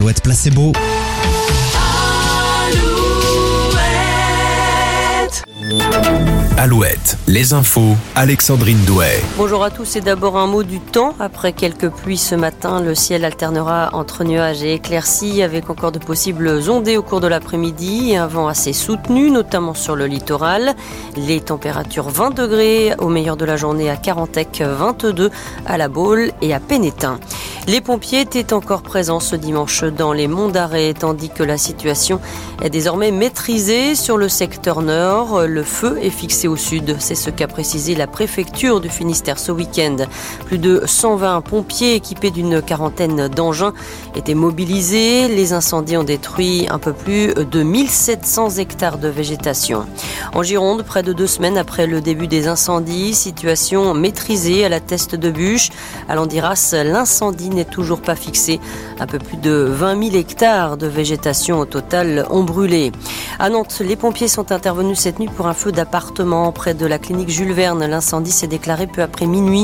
Alouette Placebo. Alouette, les infos, Alexandrine Douet. Bonjour à tous et d'abord un mot du temps. Après quelques pluies ce matin, le ciel alternera entre nuages et éclaircies avec encore de possibles ondées au cours de l'après-midi et un vent assez soutenu, notamment sur le littoral. Les températures 20 degrés au meilleur de la journée à Carantec, 22 à La Baule et à Pénétin. Les pompiers étaient encore présents ce dimanche dans les monts d'Arrée, tandis que la situation est désormais maîtrisée sur le secteur nord. Le feu est fixé au sud. C'est ce qu'a précisé la préfecture du Finistère ce week-end. Plus de 120 pompiers équipés d'une quarantaine d'engins étaient mobilisés. Les incendies ont détruit un peu plus de 1700 hectares de végétation. En Gironde, près de 2 semaines après le début des incendies, situation maîtrisée à la Teste de Bûche. À Landiras, l'incendie n'est toujours pas fixé. Un peu plus de 20 000 hectares de végétation au total ont brûlé. À Nantes, les pompiers sont intervenus cette nuit pour un feu d'appartement près de la clinique Jules Verne. L'incendie s'est déclaré peu après minuit.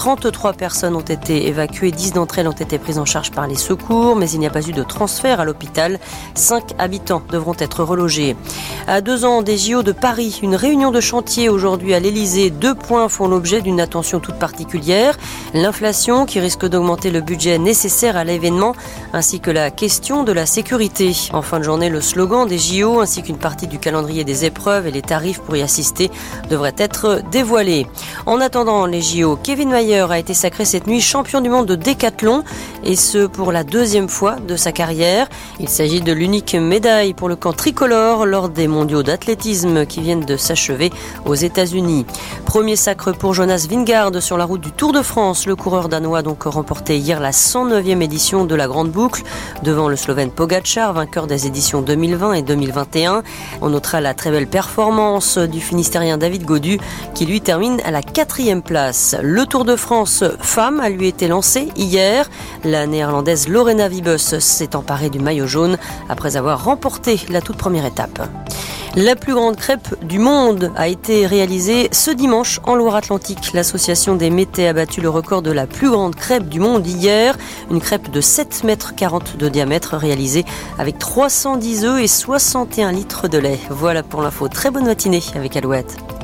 33 personnes ont été évacuées. 10 d'entre elles ont été prises en charge par les secours, mais il n'y a pas eu de transfert à l'hôpital. 5 habitants devront être relogés. À 2 ans des JO de Paris, une réunion de chantier aujourd'hui à l'Elysée. 2 points font l'objet d'une attention toute particulière. L'inflation qui risque d'augmenter le budget nécessaire à l'événement, ainsi que la question de la sécurité. En fin de journée, le slogan des JO ainsi qu'une partie du calendrier des épreuves et les tarifs pour y assister devraient être dévoilés. En attendant les JO, Kevin Mayer a été sacré cette nuit champion du monde de décathlon et ce pour la 2e fois de sa carrière. Il s'agit de l'unique médaille pour le camp tricolore lors des mondiaux d'athlétisme qui viennent de s'achever aux États-Unis. Premier sacre pour Jonas Vingegaard sur la route du Tour de France. Le coureur danois a donc remporté hier la 109e édition de la Grande Boucle devant le Slovène Pogačar, vainqueur des éditions 2020 et 2021. On notera la très belle performance du Finistérien David Gaudu qui lui termine à la 4e place. Le Tour de France femme a lui été lancé hier. La néerlandaise Lorena Wiebes s'est emparée du maillot jaune après avoir remporté la toute première étape. La plus grande crêpe du monde a été réalisée ce dimanche en Loire-Atlantique. L'association des métais a battu le record de la plus grande crêpe du monde hier. Une crêpe de 7,40 mètres de diamètre réalisée avec 310 œufs et 61 litres de lait. Voilà pour l'info. Très bonne matinée avec Alouette.